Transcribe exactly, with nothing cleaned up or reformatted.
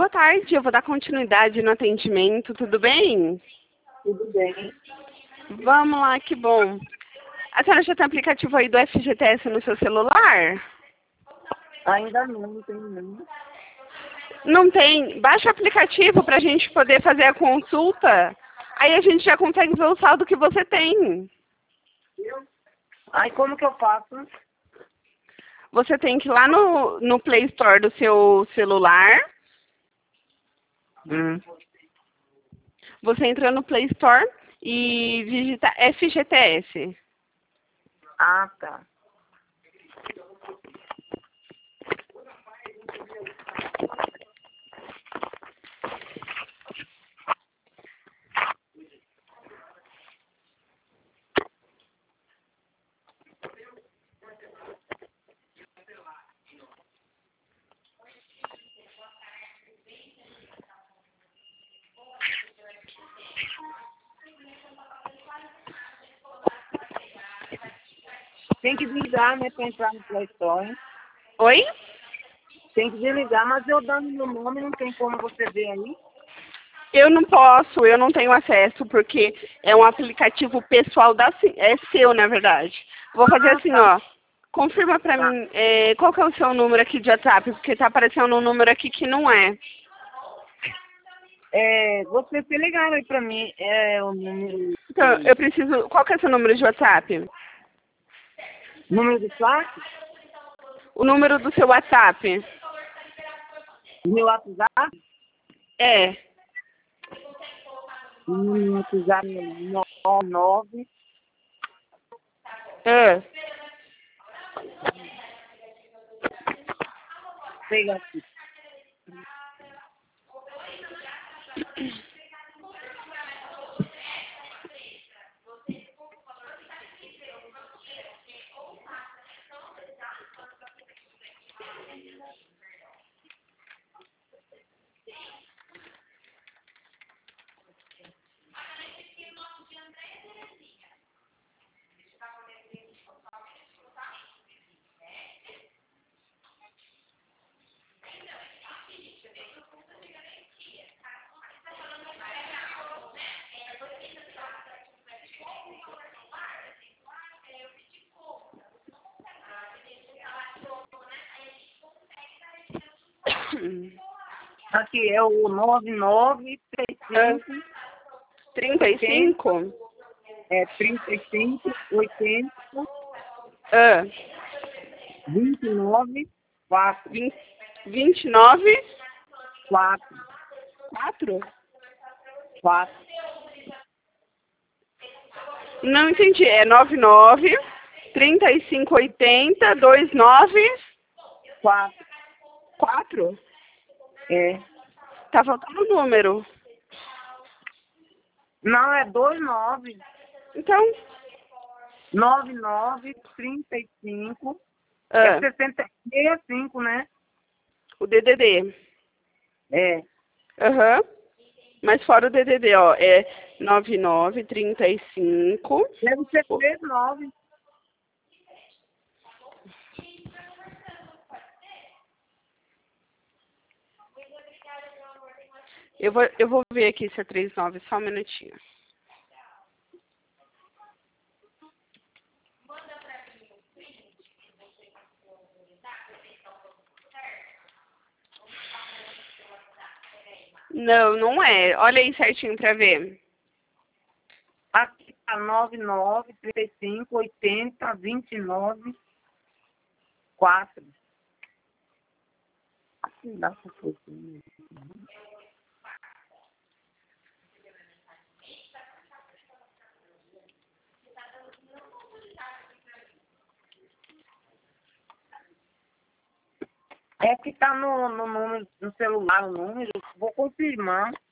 boa tarde. Eu vou dar continuidade no atendimento, tudo bem? Tudo bem. Vamos lá, que bom. A senhora já tem aplicativo aí do F G T S no seu celular? Ainda não, não tem não. Não tem? Baixa o aplicativo para a gente poder fazer a consulta. Aí a gente já consegue ver o saldo que você tem. Aí como que eu faço? Você tem que ir lá no, no Play Store do seu celular. Hum. Você entra no Play Store e digita F G T S. Ah, tá. Tem que desligar, né, para entrar no Play Store. Oi? Tem que desligar, mas eu dando meu nome não tem como você ver aí. Eu não posso, eu não tenho acesso, porque é um aplicativo pessoal da, é seu, na verdade. Vou fazer Ah, assim, tá. ó. Confirma pra Tá. mim, é, qual que é o seu número aqui de WhatsApp, porque tá aparecendo um número aqui que não é. É, você se ligar aí pra mim, é o número, Então, eu preciso, qual que é o seu número de WhatsApp? número do saque, O número do seu WhatsApp. meu WhatsApp, É. meu WhatsApp é nove nove, É. pega aqui. Aqui é o nove nove três cinco, trinta e cinco? é trinta e cinco, oitenta, Ah. vinte e nove, quatro, vinte e nove? quatro, quatro? quatro, Não entendi. É nove nove, trinta e cinco, oitenta, vinte e nove, quatro, quatro? é. Tá faltando o número. Não, é dois nove, Então, nove nove, trinta e cinco, é ah, sessenta e cinco, né? o D D D. É. Aham. Mas fora o D D D, ó, é nove nove, trinta e cinco. Deve ser três nove. Eu vou, eu vou ver aqui se é trinta e nove, só um minutinho. Não, não é. Olha aí certinho pra ver. Aqui tá nove nove, trinta e cinco, oitenta, vinte e nove, quatro. Assim dá pra fazer. É que tá no, no número, no celular o número, vou confirmar.